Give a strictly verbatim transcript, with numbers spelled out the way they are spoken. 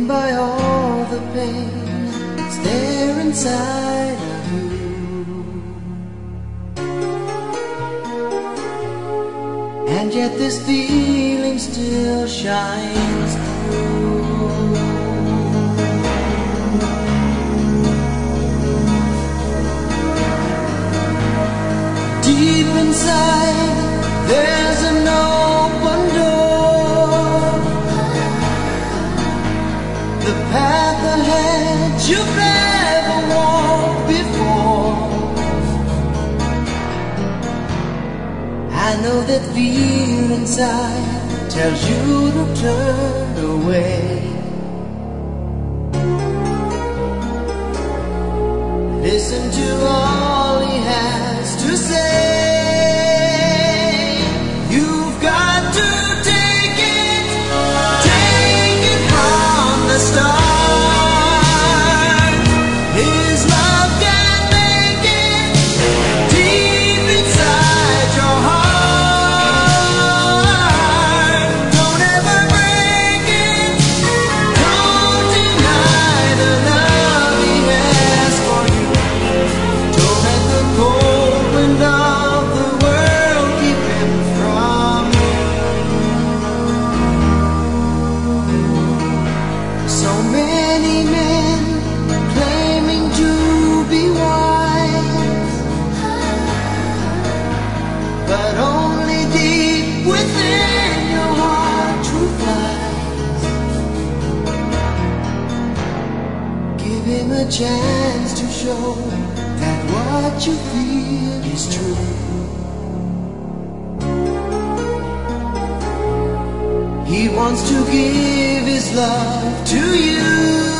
hidden by all the pain that's there inside of you. And yet this feeling still shines through. Deep inside there's an open door. The path ahead you've never walked before. I know that feel inside tells you to turn away. Listen to all he has to say. You've got to take it, take it from the start. His love can make it deep inside your heart. Don't ever break it, don't deny the love he has for you. Don't let the cold wind of the world keep him from you. So many men claiming to be wise, but only deep within your heart truth lies. Give him a chance to show that what you feel is true. He wants to give his love to you.